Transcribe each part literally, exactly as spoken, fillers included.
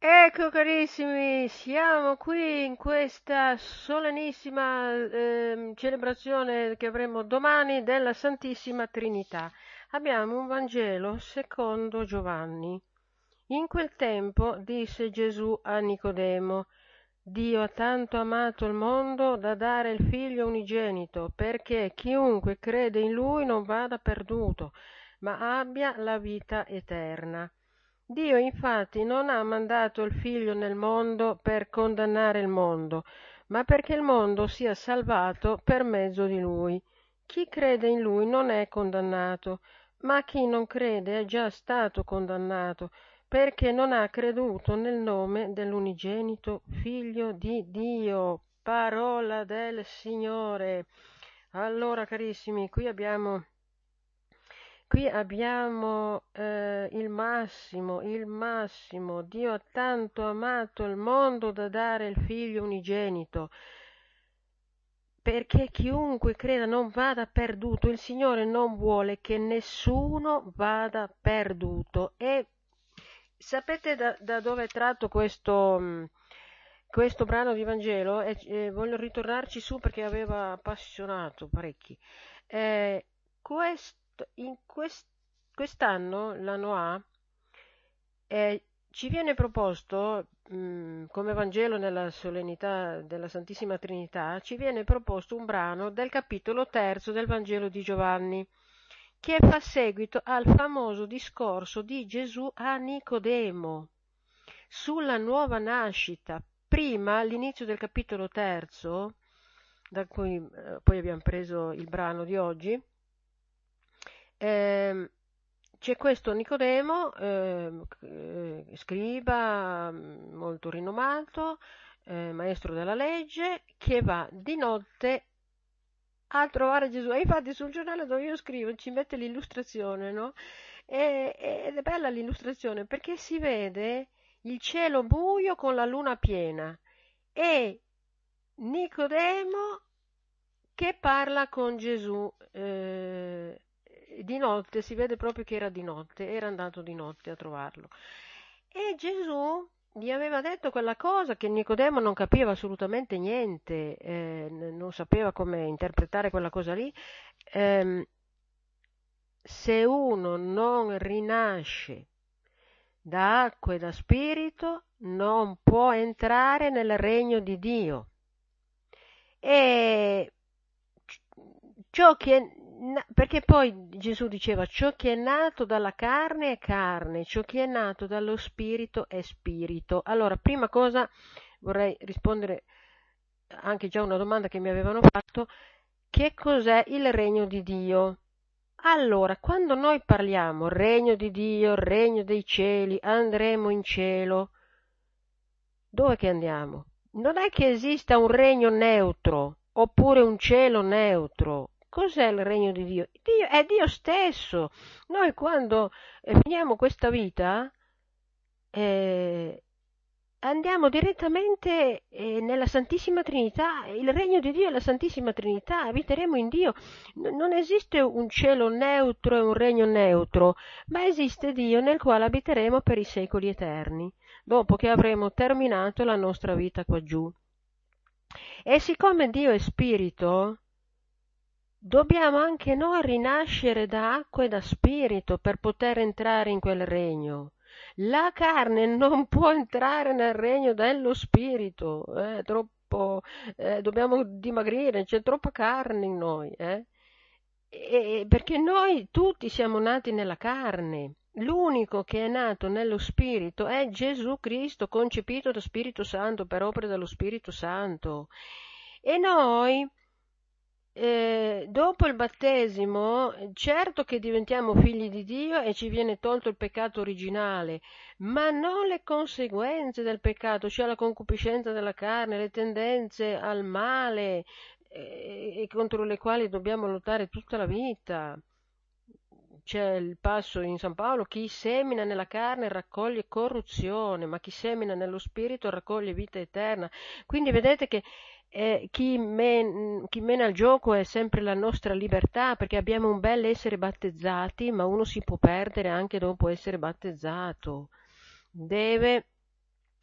Ecco carissimi, siamo qui in questa solennissima ehm, celebrazione che avremo domani della Santissima Trinità. Abbiamo un Vangelo secondo Giovanni. In quel tempo disse Gesù a Nicodemo: Dio ha tanto amato il mondo da dare il Figlio unigenito, perché chiunque crede in Lui non vada perduto, ma abbia la vita eterna. Dio infatti non ha mandato il Figlio nel mondo per condannare il mondo, ma perché il mondo sia salvato per mezzo di Lui. Chi crede in Lui non è condannato, ma chi non crede è già stato condannato, perché non ha creduto nel nome dell'unigenito Figlio di Dio. Parola del Signore. Allora, carissimi, qui abbiamo Qui abbiamo eh, il massimo, il massimo. Dio ha tanto amato il mondo da dare il Figlio unigenito, perché chiunque creda non vada perduto. Il Signore non vuole che nessuno vada perduto. E sapete da, da dove è tratto questo, mh, questo brano di Vangelo? E, e voglio ritornarci su perché aveva appassionato parecchi. Eh, questo, in quest- quest'anno, l'anno A, eh, ci viene proposto, mh, come Vangelo nella solennità della Santissima Trinità, ci viene proposto un brano del capitolo terzo del Vangelo di Giovanni, che fa seguito al famoso discorso di Gesù a Nicodemo sulla nuova nascita. Prima, all'inizio del capitolo terzo, da cui eh, poi abbiamo preso il brano di oggi, ehm, c'è questo Nicodemo, ehm, eh, scriba mm, molto rinomato, eh, maestro della legge, che va di notte a trovare Gesù. E infatti sul giornale dove io scrivo ci mette l'illustrazione, no? E- ed è bella l'illustrazione perché si vede il cielo buio con la luna piena e Nicodemo che parla con Gesù eh, di notte, si vede proprio che era di notte, era andato di notte a trovarlo. E Gesù gli aveva detto quella cosa che Nicodemo non capiva assolutamente niente, eh, n- non sapeva come interpretare quella cosa lì. Ehm, se uno non rinasce da acqua e da spirito, non può entrare nel regno di Dio. E ciò che è, perché poi Gesù diceva ciò che è nato dalla carne è carne, ciò che è nato dallo spirito è spirito. Allora, prima cosa vorrei rispondere anche già a una domanda che mi avevano fatto: che cos'è il regno di Dio? Allora, quando noi parliamo regno di Dio, regno dei cieli, andremo in cielo, dove che andiamo? Non è che esista un regno neutro oppure un cielo neutro. Cos'è il regno di Dio? Dio è Dio stesso. Noi quando eh, finiamo questa vita eh, andiamo direttamente eh, nella Santissima Trinità. Il regno di Dio è la Santissima Trinità. Abiteremo in Dio. N- non esiste un cielo neutro e un regno neutro, ma esiste Dio nel quale abiteremo per i secoli eterni, dopo che avremo terminato la nostra vita qua giù. E siccome Dio è spirito, dobbiamo anche noi rinascere da acqua e da spirito per poter entrare in quel regno. La carne non può entrare nel regno dello spirito, è troppo, eh, dobbiamo dimagrire, c'è troppa carne in noi, eh? E- perché noi tutti siamo nati nella carne. L'unico che è nato nello Spirito è Gesù Cristo, concepito da Spirito Santo per opera dello Spirito Santo. E noi, eh, dopo il battesimo, certo che diventiamo figli di Dio e ci viene tolto il peccato originale, ma non le conseguenze del peccato, cioè la concupiscenza della carne, le tendenze al male, eh, e contro le quali dobbiamo lottare tutta la vita. C'è il passo in San Paolo: chi semina nella carne raccoglie corruzione, ma chi semina nello spirito raccoglie vita eterna. Quindi vedete che eh, chi, men- chi mena il gioco è sempre la nostra libertà, perché abbiamo un bel essere battezzati, ma uno si può perdere anche dopo essere battezzato. Deve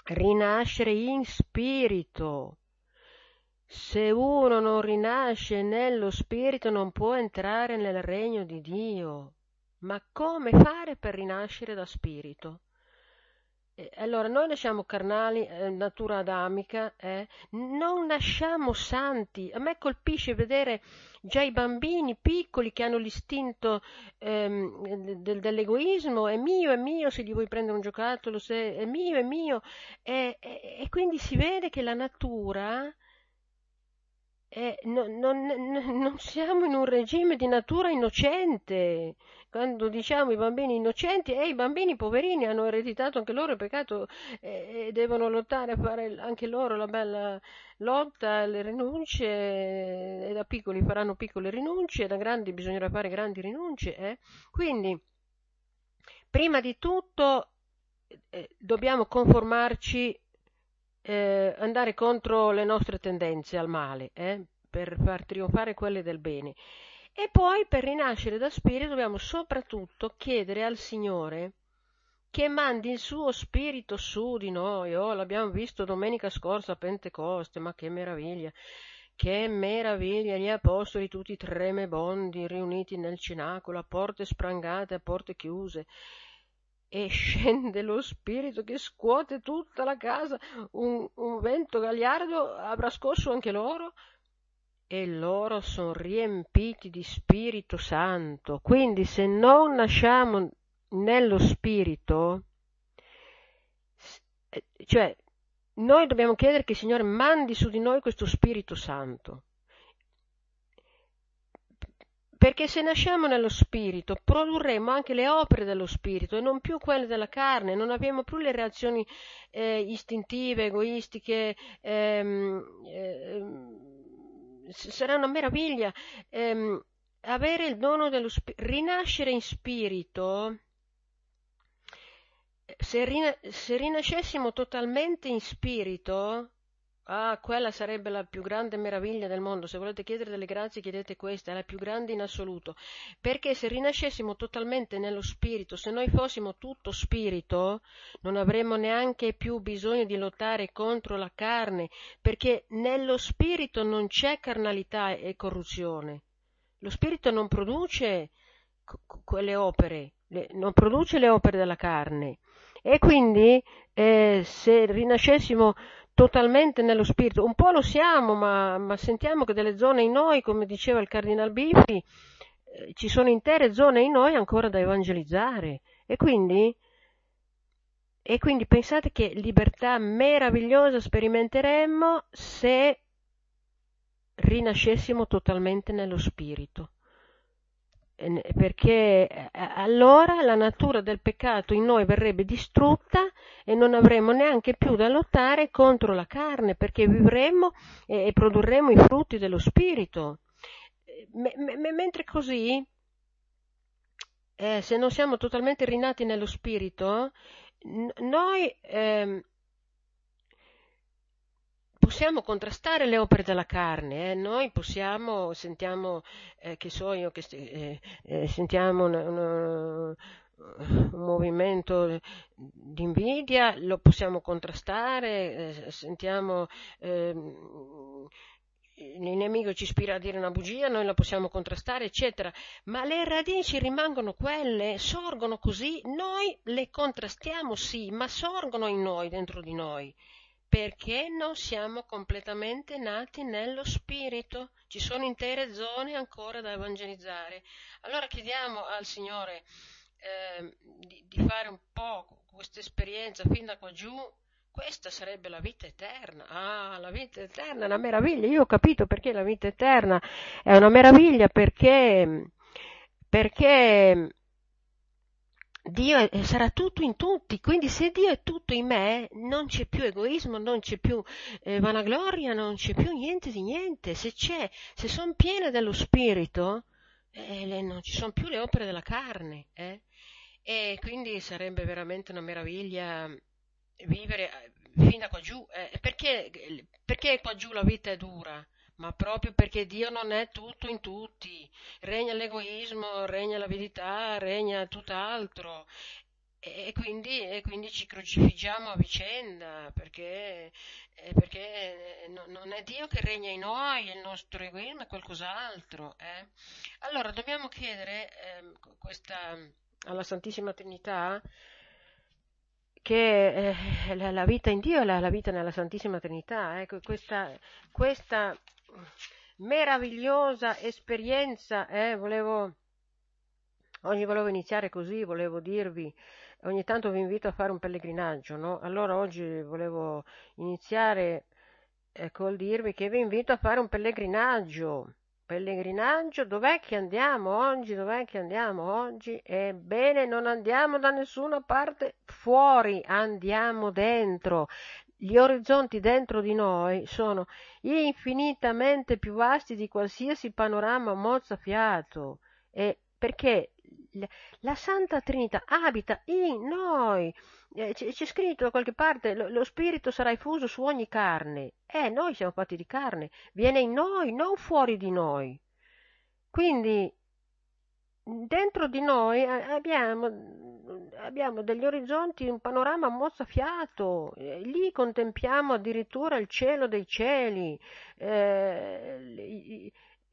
rinascere in spirito. Se uno non rinasce nello spirito non può entrare nel regno di Dio. Ma come fare per rinascere da spirito? Eh, allora, noi nasciamo carnali, eh, natura adamica, eh, non nasciamo santi. A me colpisce vedere già i bambini piccoli che hanno l'istinto ehm, del- dell'egoismo, è mio, è mio, se gli vuoi prendere un giocattolo, se è mio, è mio. E, e- e quindi si vede che la natura eh, no- non, non- non siamo in un regime di natura innocente. Quando diciamo i bambini innocenti, e i bambini poverini hanno ereditato anche loro il peccato eh, e devono lottare a fare anche loro la bella lotta, le rinunce, e da piccoli faranno piccole rinunce, da grandi bisognerà fare grandi rinunce. eh. Quindi, prima di tutto, eh, dobbiamo conformarci, eh, andare contro le nostre tendenze al male, eh, per far trionfare quelle del bene. E poi per rinascere da spirito dobbiamo soprattutto chiedere al Signore che mandi il suo spirito su di noi. Oh, l'abbiamo visto domenica scorsa a Pentecoste, ma che meraviglia! Che meraviglia, gli apostoli tutti tremebondi riuniti nel cenacolo, a porte sprangate, a porte chiuse. E scende lo spirito che scuote tutta la casa, un, un vento gagliardo avrà scosso anche loro e loro sono riempiti di Spirito Santo. Quindi se non nasciamo nello Spirito, s- eh, cioè noi dobbiamo chiedere che il Signore mandi su di noi questo Spirito Santo. Perché se nasciamo nello Spirito produrremo anche le opere dello Spirito e non più quelle della carne, non abbiamo più le reazioni eh, istintive, egoistiche, ehm, ehm, s- sarà una meraviglia ehm, avere il dono dello Spirito, rinascere in Spirito. Se, rina- se rinascessimo totalmente in Spirito, ah, quella sarebbe la più grande meraviglia del mondo. Se volete chiedere delle grazie, chiedete questa, è la più grande in assoluto. Perché se rinascessimo totalmente nello spirito, se noi fossimo tutto spirito, non avremmo neanche più bisogno di lottare contro la carne, perché nello spirito non c'è carnalità e corruzione. Lo spirito non produce co- quelle opere, le- non produce le opere della carne. E quindi eh, se rinascessimo totalmente nello spirito, un po' lo siamo, ma, ma sentiamo che delle zone in noi, come diceva il Cardinal Biffi, eh, ci sono intere zone in noi ancora da evangelizzare. E quindi, e quindi pensate che libertà meravigliosa sperimenteremmo se rinascessimo totalmente nello spirito. Perché eh, allora la natura del peccato in noi verrebbe distrutta e non avremmo neanche più da lottare contro la carne, perché vivremmo e, e produrremmo i frutti dello spirito. Me- me- mentre così, eh, se non siamo totalmente rinati nello spirito, n- noi ehm, possiamo contrastare le opere della carne, eh? Noi possiamo, sentiamo, eh, che so io, che st- eh, eh, sentiamo una- una- un movimento di invidia, lo possiamo contrastare, eh, sentiamo ehm, il nemico ci ispira a dire una bugia, noi la possiamo contrastare, eccetera, ma le radici rimangono quelle, sorgono così, noi le contrastiamo sì, ma sorgono in noi, dentro di noi perché non siamo completamente nati nello spirito, ci sono intere zone ancora da evangelizzare. Allora chiediamo al Signore eh, di, di fare un po' questa esperienza fin da qua giù. Questa sarebbe la vita eterna. Ah, la vita eterna è una meraviglia. Io ho capito perché la vita eterna è una meraviglia, perché, perché Dio è- sarà tutto in tutti, quindi se Dio è tutto in me, non c'è più egoismo, non c'è più eh, vanagloria, non c'è più niente di niente. Se c'è, se sono piena dello Spirito, eh, le- non ci sono più le opere della carne. eh. E quindi sarebbe veramente una meraviglia vivere eh, fin da qua giù. eh. Perché, perché qua giù la vita è dura? Ma proprio perché Dio non è tutto in tutti. Regna l'egoismo, regna l'avidità, regna tutt'altro. e quindi, e quindi ci crocifiggiamo a vicenda perché, eh, perché no- non è Dio che regna in noi, è il nostro egoismo, è qualcos'altro. eh. Allora dobbiamo chiedere ehm, questa, alla Santissima Trinità che eh, la, la vita in Dio è la, la vita nella Santissima Trinità, ecco, questa, questa meravigliosa esperienza, eh, volevo, oggi volevo iniziare così, volevo dirvi, ogni tanto vi invito a fare un pellegrinaggio, no? Allora oggi volevo iniziare eh, col dirvi che vi invito a fare un pellegrinaggio. Pellegrinaggio, dov'è che andiamo oggi? Dov'è che andiamo oggi? Ebbene, non andiamo da nessuna parte fuori, andiamo dentro. Gli orizzonti dentro di noi sono infinitamente più vasti di qualsiasi panorama mozzafiato. E perché l- la Santa Trinità abita in noi. Eh, c'è, c'è scritto da qualche parte, lo, lo spirito sarà effuso su ogni carne. Eh, noi siamo fatti di carne, viene in noi, non fuori di noi. Quindi dentro di noi eh, abbiamo, abbiamo degli orizzonti, un panorama mozzafiato, eh, lì contempliamo addirittura il cielo dei cieli. eh, i-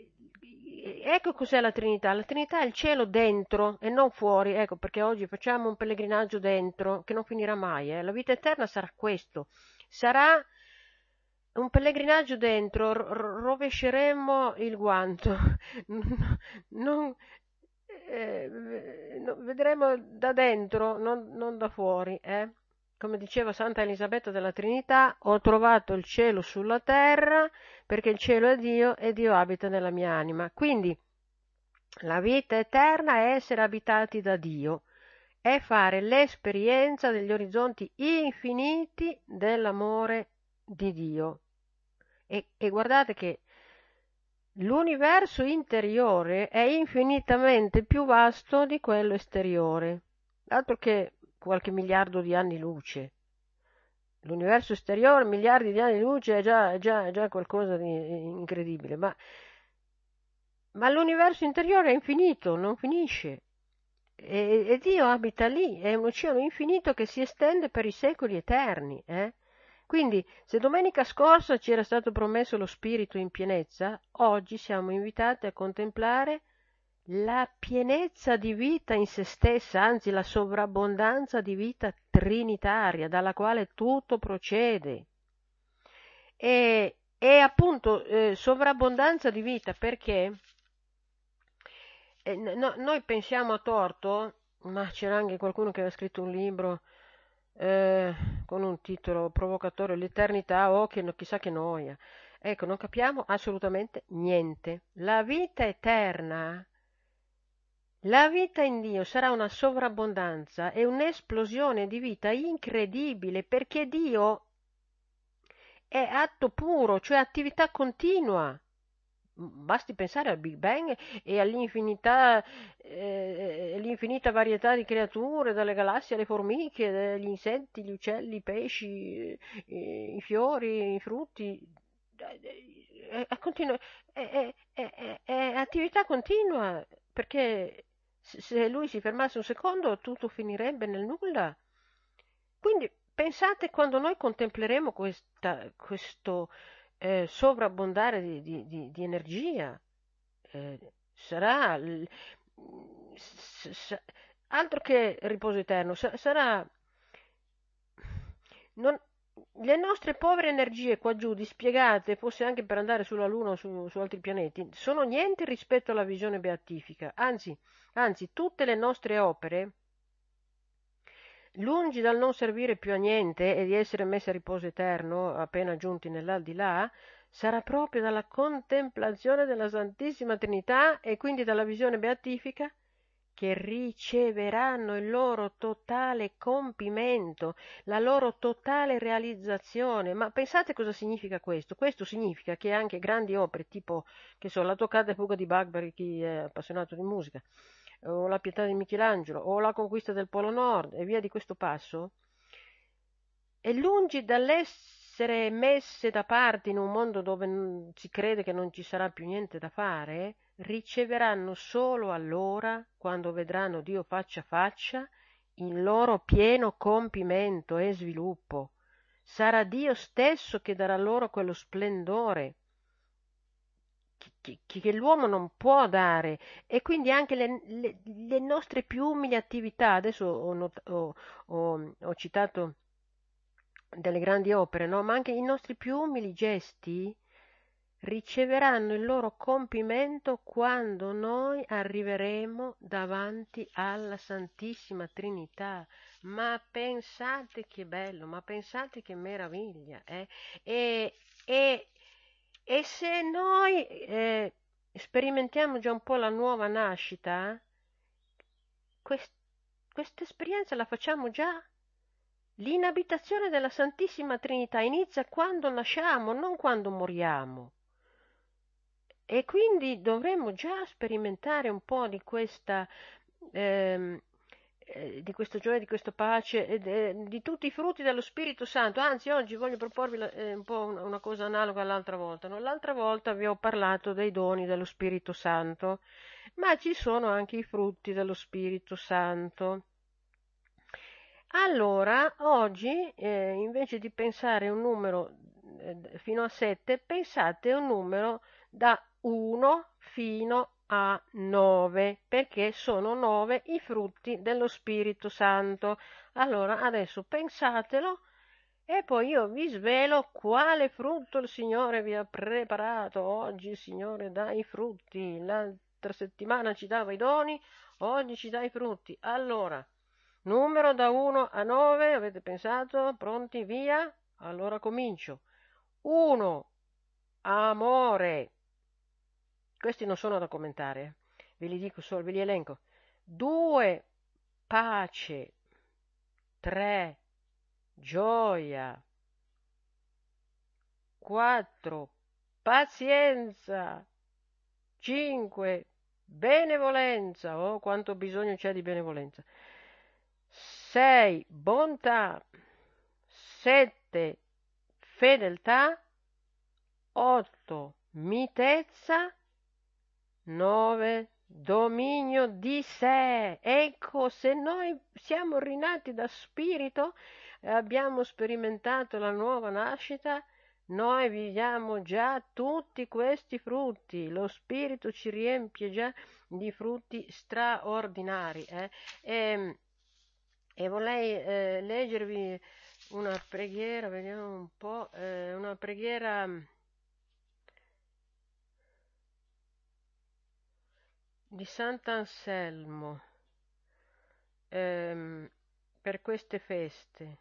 i- ecco cos'è la Trinità. La Trinità è il cielo dentro e non fuori. Ecco perché oggi facciamo un pellegrinaggio dentro che non finirà mai. eh. La vita eterna sarà questo. Sarà un pellegrinaggio dentro, ro- rovesceremo il guanto, non, eh, no, vedremo da dentro, non, non da fuori. Eh? Come diceva Santa Elisabetta della Trinità, ho trovato il cielo sulla terra perché il cielo è Dio e Dio abita nella mia anima. Quindi la vita eterna è essere abitati da Dio, è fare l'esperienza degli orizzonti infiniti dell'amore di Dio. E, e guardate che l'universo interiore è infinitamente più vasto di quello esteriore, altro che qualche miliardo di anni luce. L'universo esteriore, miliardi di anni luce, è già, è già, è già qualcosa di incredibile, ma, ma l'universo interiore è infinito, non finisce. E, e Dio abita lì, è un oceano infinito che si estende per i secoli eterni. Eh? Quindi, se domenica scorsa ci era stato promesso lo Spirito in pienezza, oggi siamo invitati a contemplare la pienezza di vita in se stessa, anzi la sovrabbondanza di vita trinitaria, dalla quale tutto procede. E, e appunto eh, sovrabbondanza di vita perché eh, no- noi pensiamo a torto, ma c'era anche qualcuno che aveva scritto un libro eh, con un titolo provocatorio, L'eternità, oh che no- chissà che noia. Ecco, non capiamo assolutamente niente. La vita eterna, la vita in Dio sarà una sovrabbondanza e un'esplosione di vita incredibile perché Dio è atto puro, cioè attività continua. Basti pensare al Big Bang e all'infinità, eh, all'infinita varietà di creature, dalle galassie alle formiche, dagli insetti, gli uccelli, i pesci, eh, i fiori, i frutti. È, è continua- è- è- è- è- è attività continua, perché se se lui si fermasse un secondo tutto finirebbe nel nulla. Quindi pensate quando noi contempleremo questa, questo eh, sovrabbondare di, di- di- di energia, eh, sarà l- s- s- altro che riposo eterno, sa- sarà non- le nostre povere energie qua giù, dispiegate, forse anche per andare sulla Luna o su, su altri pianeti, sono niente rispetto alla visione beatifica. Anzi, anzi, tutte le nostre opere, lungi dal non servire più a niente e di essere messe a riposo eterno, appena giunti nell'aldilà, sarà proprio dalla contemplazione della Santissima Trinità e quindi dalla visione beatifica che riceveranno il loro totale compimento, la loro totale realizzazione. Ma pensate cosa significa questo? Questo significa che anche grandi opere, tipo, che so, la toccata e fuga di Bach per chi è appassionato di musica, o la Pietà di Michelangelo, o la conquista del Polo Nord, e via di questo passo, è lungi dall'essere messe da parte in un mondo dove n- si crede che non ci sarà più niente da fare, riceveranno solo allora, quando vedranno Dio faccia a faccia, il loro pieno compimento e sviluppo. Sarà Dio stesso che darà loro quello splendore che, che, che l'uomo non può dare, e quindi anche le, le, le nostre più umili attività. Adesso ho, not- ho- ho- ho citato delle grandi opere, no? Ma anche i nostri più umili gesti riceveranno il loro compimento quando noi arriveremo davanti alla Santissima Trinità. Ma pensate che bello, ma pensate che meraviglia, eh? E, e, e se noi eh, sperimentiamo già un po' la nuova nascita, quest- questa esperienza la facciamo già. L'inabitazione della Santissima Trinità inizia quando nasciamo, non quando moriamo. E quindi dovremmo già sperimentare un po' di questa, ehm, eh, di questo gioia, di questa pace, ed, eh, di tutti i frutti dello Spirito Santo. Anzi, oggi voglio proporvi la- eh, un po' una, una cosa analoga all'altra volta, no? L'altra volta vi ho parlato dei doni dello Spirito Santo, ma ci sono anche i frutti dello Spirito Santo. Allora, oggi, eh, invece di pensare un numero eh, fino a sette, pensate un numero da uno fino a nove, perché sono nove i frutti dello Spirito Santo. Allora, adesso pensatelo e poi io vi svelo quale frutto il Signore vi ha preparato. Oggi il Signore dà i frutti, l'altra settimana ci dava i doni, oggi ci dà i frutti. Allora, numero da uno a nove, avete pensato? Pronti? Via? Allora comincio. uno. Amore. Questi non sono da commentare, ve li dico solo, ve li elenco. due. Pace. tre. Gioia. quattro. Pazienza. cinque. Benevolenza. Oh, quanto bisogno c'è di benevolenza. sei. Bontà. sette. Fedeltà. otto. Mitezza. nove. Dominio di sé. Ecco, se noi siamo rinati da spirito e abbiamo sperimentato la nuova nascita, noi viviamo già tutti questi frutti. Lo spirito ci riempie già di frutti straordinari. Eh? E, e vorrei eh, leggervi una preghiera, vediamo un po', eh, una preghiera di Sant'Anselmo ehm, per queste feste.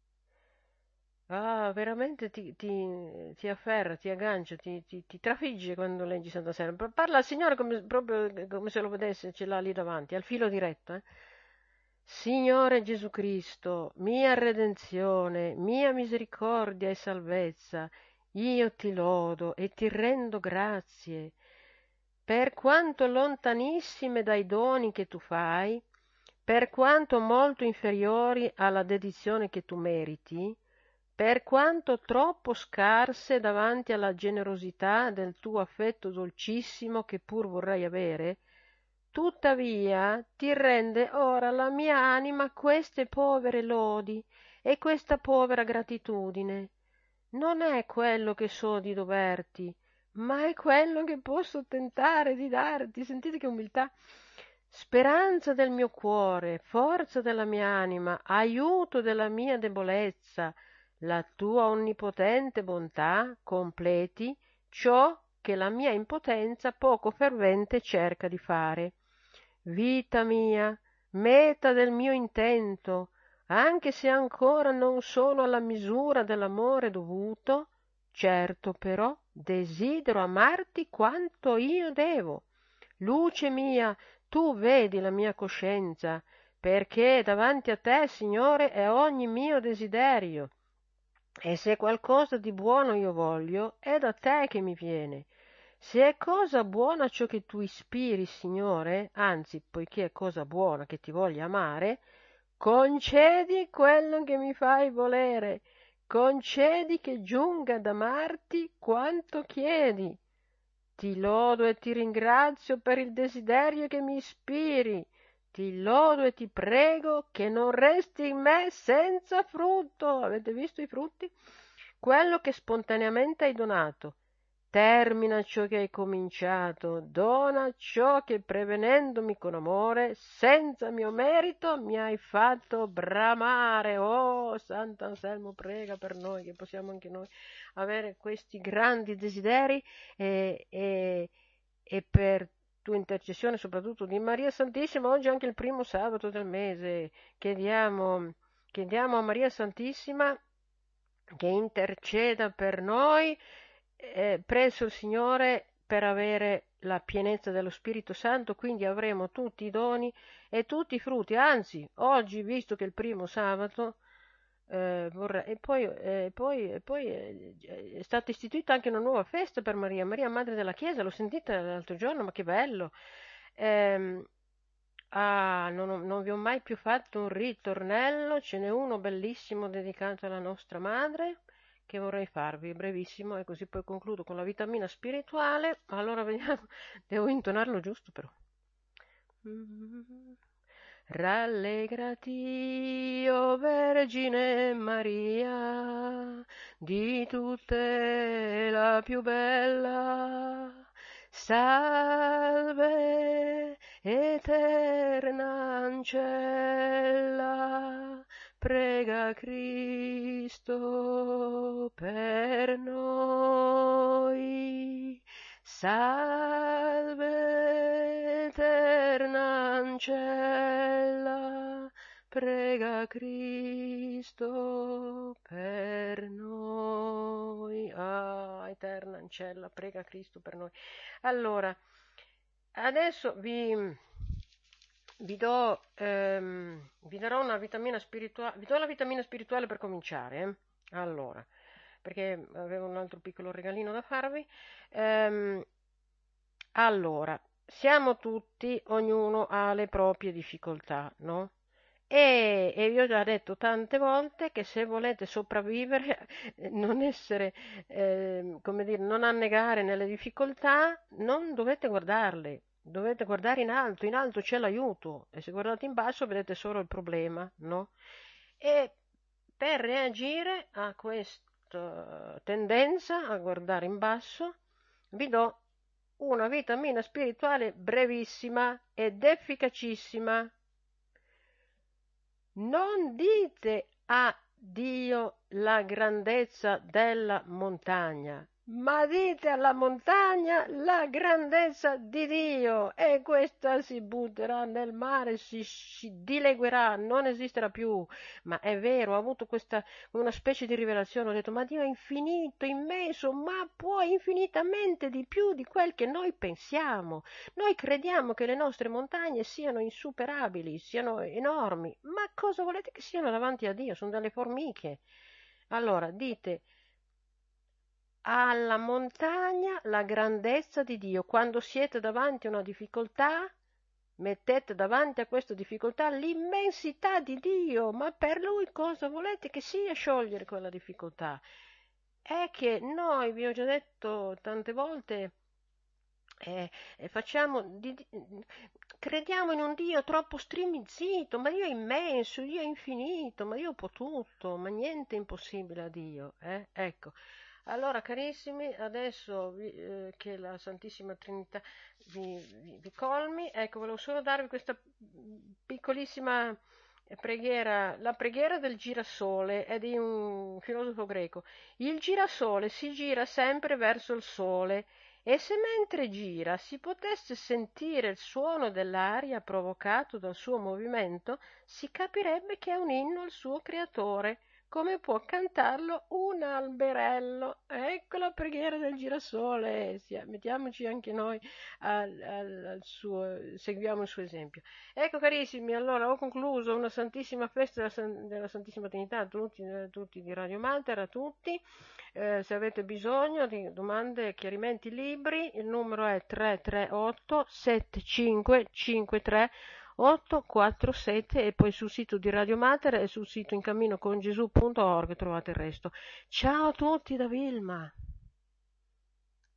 Ah, veramente ti, ti, ti afferra, ti aggancia, ti, ti, ti trafigge quando leggi Sant'Anselmo. Pa- Parla al Signore come, proprio come se lo vedesse, ce l'ha lì davanti, al filo diretto. Eh? Signore Gesù Cristo, mia redenzione, mia misericordia e salvezza, io ti lodo e ti rendo grazie, per quanto lontanissime dai doni che tu fai, per quanto molto inferiori alla dedizione che tu meriti, per quanto troppo scarse davanti alla generosità del tuo affetto dolcissimo che pur vorrei avere, tuttavia ti rende ora la mia anima queste povere lodi e questa povera gratitudine. Non è quello che so di doverti, ma è quello che posso tentare di darti. Sentite che umiltà. Speranza del mio cuore, forza della mia anima, aiuto della mia debolezza, la tua onnipotente bontà completi ciò che la mia impotenza poco fervente cerca di fare. Vita mia, meta del mio intento, anche se ancora non sono alla misura dell'amore dovuto, certo però desidero amarti quanto io devo. Luce mia, tu vedi la mia coscienza, perché davanti a te, Signore, è ogni mio desiderio. E se qualcosa di buono io voglio, è da te che mi viene. Se è cosa buona ciò che tu ispiri, Signore, anzi, poiché è cosa buona che ti voglia amare, concedi quello che mi fai volere, concedi che giunga ad amarti quanto chiedi. Ti lodo e ti ringrazio per il desiderio che mi ispiri. ti lodo e ti prego che non resti in me senza frutto. Avete visto i frutti? Quello che spontaneamente hai donato. Termina ciò che hai cominciato, dona ciò che prevenendomi con amore, senza mio merito, mi hai fatto bramare. Oh, Sant'Anselmo, prega per noi, che possiamo anche noi avere questi grandi desideri e, e, e per tua intercessione, soprattutto di Maria Santissima. Oggi è anche il primo sabato del mese, chiediamo, chiediamo a Maria Santissima che interceda per noi eh, presso il Signore per avere la pienezza dello Spirito Santo, quindi avremo tutti i doni e tutti i frutti. Anzi, oggi, visto che è il primo sabato, eh, vorrei, e poi, eh, poi, e poi eh, è stata istituita anche una nuova festa per Maria, Maria Madre della Chiesa, l'ho sentita l'altro giorno, ma che bello! Ehm, ah, non, ho- non vi ho mai più fatto un ritornello, ce n'è uno bellissimo dedicato alla nostra madre che vorrei farvi, brevissimo, e così poi concludo con la vitamina spirituale. Allora vediamo, devo intonarlo giusto però. Rallegrati, o Vergine Maria, di tutte la più bella. Salve, eterna ancella, prega Cristo per noi. Salve, eterna ancella, prega Cristo per noi. Ah, eterna ancella, prega Cristo per noi. Allora, adesso vi, vi do, ehm, vi darò una vitamina spirituale, vi do la vitamina spirituale per cominciare, eh? Allora, perché avevo un altro piccolo regalino da farvi. Ehm, allora, siamo tutti, ognuno ha le proprie difficoltà, no? E, e vi ho già detto tante volte che se volete sopravvivere, eh, non essere, eh, come dire, non annegare nelle difficoltà, non dovete guardarle, dovete guardare in alto, in alto c'è l'aiuto, e se guardate in basso vedete solo il problema, no? E per reagire a questa tendenza a guardare in basso, vi do una vitamina spirituale brevissima ed efficacissima. Non dite a Dio la grandezza della montagna, ma dite alla montagna la grandezza di Dio, e questa si butterà nel mare, si, si dileguerà, non esisterà più. Ma è vero, ho avuto questa una specie di rivelazione, ho detto: ma Dio è infinito, immenso, ma può infinitamente di più di quel che noi pensiamo. Noi crediamo che le nostre montagne siano insuperabili, siano enormi, ma cosa volete che siano davanti a Dio? Sono delle formiche. Allora, dite alla montagna la grandezza di Dio. Quando siete davanti a una difficoltà, mettete davanti a questa difficoltà l'immensità di Dio, ma per Lui cosa volete che sia sciogliere quella difficoltà? È che noi, vi ho già detto tante volte, eh, eh, facciamo, di, di- crediamo in un Dio troppo strimizzito, ma Dio è immenso, Dio è infinito, ma Dio può tutto, ma niente è impossibile a Dio. Eh? Ecco, allora carissimi, adesso vi- eh, che la Santissima Trinità vi, vi- vi colmi, ecco, volevo solo darvi questa piccolissima preghiera, la preghiera del girasole è di un filosofo greco. Il girasole si gira sempre verso il sole, e se mentre gira si potesse sentire il suono dell'aria provocato dal suo movimento, si capirebbe che è un inno al suo creatore, come può cantarlo un alberello. Ecco la preghiera del girasole, mettiamoci anche noi al, al, al suo, seguiamo il suo esempio. Ecco carissimi, allora ho concluso una santissima festa della, della Santissima Trinità a tutti, a tutti di Radio Mater, a tutti. Eh, se avete bisogno di domande, chiarimenti, libri, il numero è tre tre otto sette cinque cinque tre otto quattro sette, e poi sul sito di Radio Mater e sul sito incamminocongesù punto org trovate il resto. Ciao a tutti da Vilma!